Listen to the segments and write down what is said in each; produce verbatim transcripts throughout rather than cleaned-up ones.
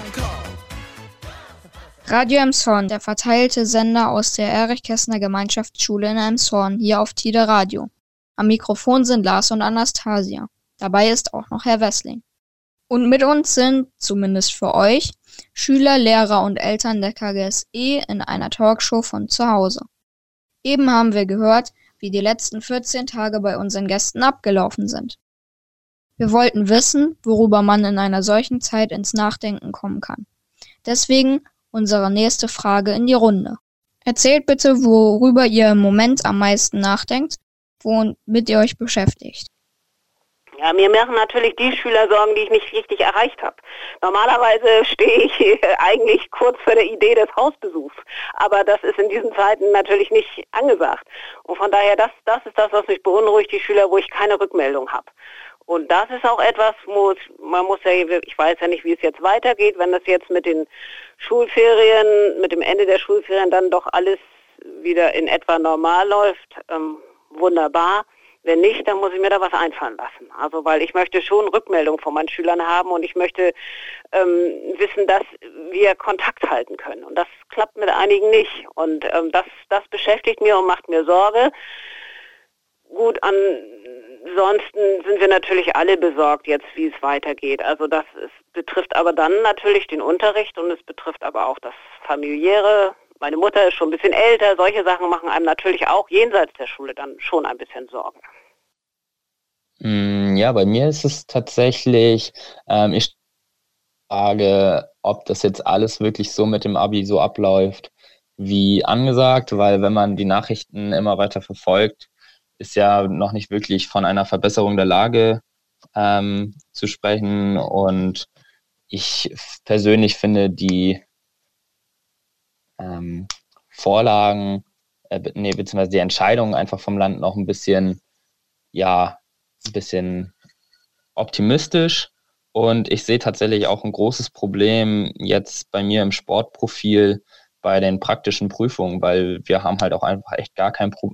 Radio Elmshorn, der verteilte Sender aus der Erich-Kästner Gemeinschaftsschule in Elmshorn, hier auf Tide Radio. Am Mikrofon sind Lars und Anastasia. Dabei ist auch noch Herr Wessling. Und mit uns sind, zumindest für euch, Schüler, Lehrer und Eltern der K G S E in einer Talkshow von zu Hause. Eben haben wir gehört, wie die letzten vierzehn Tage bei unseren Gästen abgelaufen sind. Wir wollten wissen, worüber man in einer solchen Zeit ins Nachdenken kommen kann. Deswegen unsere nächste Frage in die Runde. Erzählt bitte, worüber ihr im Moment am meisten nachdenkt, womit ihr euch beschäftigt. Ja, mir machen natürlich die Schüler Sorgen, die ich nicht richtig erreicht habe. Normalerweise stehe ich eigentlich kurz vor der Idee des Hausbesuchs, aber das ist in diesen Zeiten natürlich nicht angesagt. Und von daher, das, das ist das, was mich beunruhigt, die Schüler, wo ich keine Rückmeldung habe. Und das ist auch etwas, wo man muss ja, ich weiß ja nicht, wie es jetzt weitergeht, wenn das jetzt mit den Schulferien, mit dem Ende der Schulferien dann doch alles wieder in etwa normal läuft, ähm, wunderbar. Wenn nicht, dann muss ich mir da was einfallen lassen. Also, weil ich möchte schon Rückmeldung von meinen Schülern haben und ich möchte ähm, wissen, dass wir Kontakt halten können. Und das klappt mit einigen nicht. Und ähm, das, das beschäftigt mir und macht mir Sorge. Gut, ansonsten sind wir natürlich alle besorgt jetzt, wie es weitergeht. Also das ist, betrifft aber dann natürlich den Unterricht und es betrifft aber auch das Familiäre. Meine Mutter ist schon ein bisschen älter. Solche Sachen machen einem natürlich auch jenseits der Schule dann schon ein bisschen Sorgen. Ja, bei mir ist es tatsächlich, ähm, ich frage, ob das jetzt alles wirklich so mit dem Abi so abläuft, wie angesagt, weil wenn man die Nachrichten immer weiter verfolgt, ist ja noch nicht wirklich von einer Verbesserung der Lage ähm, zu sprechen. Und ich persönlich finde die ähm, Vorlagen, äh, nee, beziehungsweise die Entscheidungen einfach vom Land noch ein bisschen, ja, ein bisschen optimistisch. Und ich sehe tatsächlich auch ein großes Problem jetzt bei mir im Sportprofil bei den praktischen Prüfungen, weil wir haben halt auch einfach echt gar kein Problem,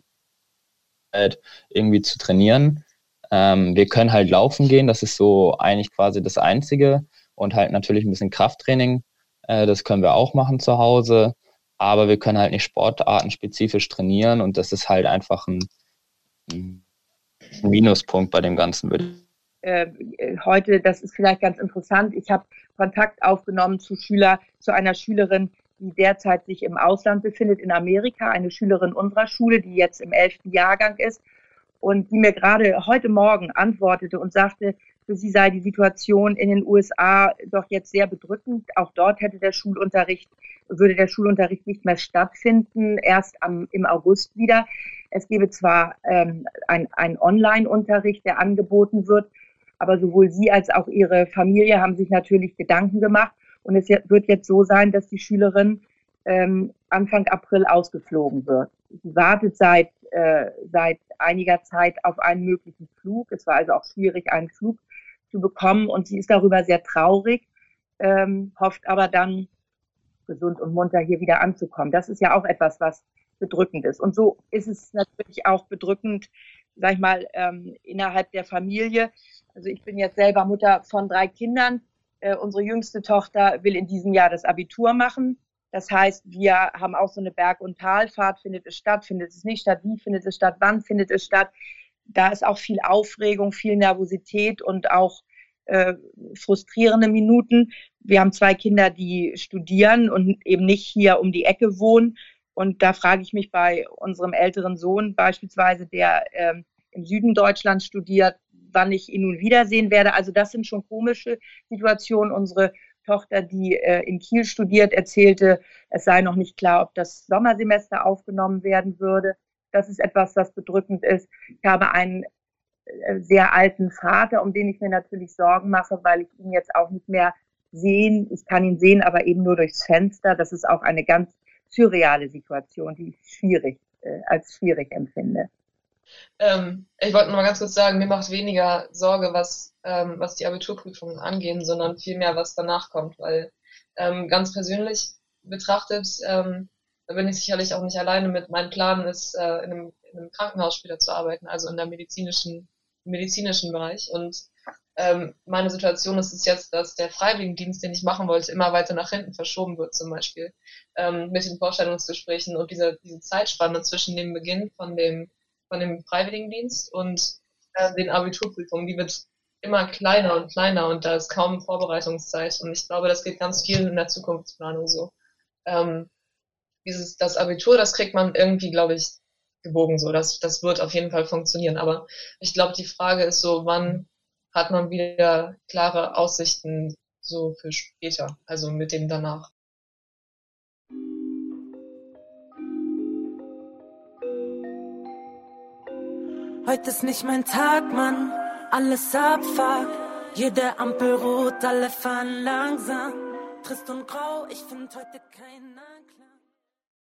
irgendwie zu trainieren. Ähm, wir können halt laufen gehen, das ist so eigentlich quasi das Einzige, und halt natürlich ein bisschen Krafttraining, äh, das können wir auch machen zu Hause, aber wir können halt nicht sportartenspezifisch trainieren und das ist halt einfach ein, ein Minuspunkt bei dem Ganzen. Äh, heute, das ist vielleicht ganz interessant, ich habe Kontakt aufgenommen zu Schüler, zu einer Schülerin, die derzeit sich im Ausland befindet, in Amerika, eine Schülerin unserer Schule, die jetzt im elften Jahrgang ist und die mir gerade heute Morgen antwortete und sagte, für sie sei die Situation in den U S A doch jetzt sehr bedrückend. Auch dort hätte der Schulunterricht, würde der Schulunterricht nicht mehr stattfinden, erst am, im August wieder. Es gäbe zwar ähm, ein, ein Online-Unterricht, der angeboten wird, aber sowohl sie als auch ihre Familie haben sich natürlich Gedanken gemacht. Und es wird jetzt so sein, dass die Schülerin ähm, Anfang April ausgeflogen wird. Sie wartet seit, äh, seit einiger Zeit auf einen möglichen Flug. Es war also auch schwierig, einen Flug zu bekommen. Und sie ist darüber sehr traurig, ähm, hofft aber dann, gesund und munter hier wieder anzukommen. Das ist ja auch etwas, was bedrückend ist. Und so ist es natürlich auch bedrückend, sag ich mal, ähm, innerhalb der Familie. Also ich bin jetzt selber Mutter von drei Kindern. Äh, unsere jüngste Tochter will in diesem Jahr das Abitur machen. Das heißt, wir haben auch so eine Berg- und Talfahrt. Findet es statt? Findet es nicht statt? Wie findet es statt? Wann findet es statt? Da ist auch viel Aufregung, viel Nervosität und auch äh, frustrierende Minuten. Wir haben zwei Kinder, die studieren und eben nicht hier um die Ecke wohnen. Und da frage ich mich bei unserem älteren Sohn beispielsweise, der äh, im Süden Deutschlands studiert, wann ich ihn nun wiedersehen werde. Also das sind schon komische Situationen. Unsere Tochter, die äh, in Kiel studiert, erzählte, es sei noch nicht klar, ob das Sommersemester aufgenommen werden würde. Das ist etwas, was bedrückend ist. Ich habe einen äh, sehr alten Vater, um den ich mir natürlich Sorgen mache, weil ich ihn jetzt auch nicht mehr sehen. Ich kann ihn sehen, aber eben nur durchs Fenster. Das ist auch eine ganz surreale Situation, die ich schwierig, äh, als schwierig empfinde. Ähm, ich wollte noch mal ganz kurz sagen, mir macht weniger Sorge, was, ähm, was die Abiturprüfungen angehen, sondern vielmehr, was danach kommt, weil ähm, ganz persönlich betrachtet, ähm, da bin ich sicherlich auch nicht alleine mit. Mein Plan ist, äh, in, einem, in einem Krankenhaus später zu arbeiten, also in der medizinischen, im medizinischen Bereich. Und ähm, meine Situation ist es jetzt, dass der Freiwilligendienst, den ich machen wollte, immer weiter nach hinten verschoben wird zum Beispiel ähm, mit den Vorstellungsgesprächen und diese, diese Zeitspanne zwischen dem Beginn von dem, von dem Freiwilligendienst und äh, den Abiturprüfungen, die wird immer kleiner und kleiner und da ist kaum Vorbereitungszeit und ich glaube, das geht ganz viel in der Zukunftsplanung so. Ähm, dieses, das Abitur, das kriegt man irgendwie, glaube ich, gebogen so. Das, das wird auf jeden Fall funktionieren. Aber ich glaube, die Frage ist so, wann hat man wieder klare Aussichten so für später, also mit dem danach. Heute ist nicht mein Tag, Mann. Alles Abfahrt. Jede Ampel rot, alle fahren langsam. Trist und grau, ich find heute keinen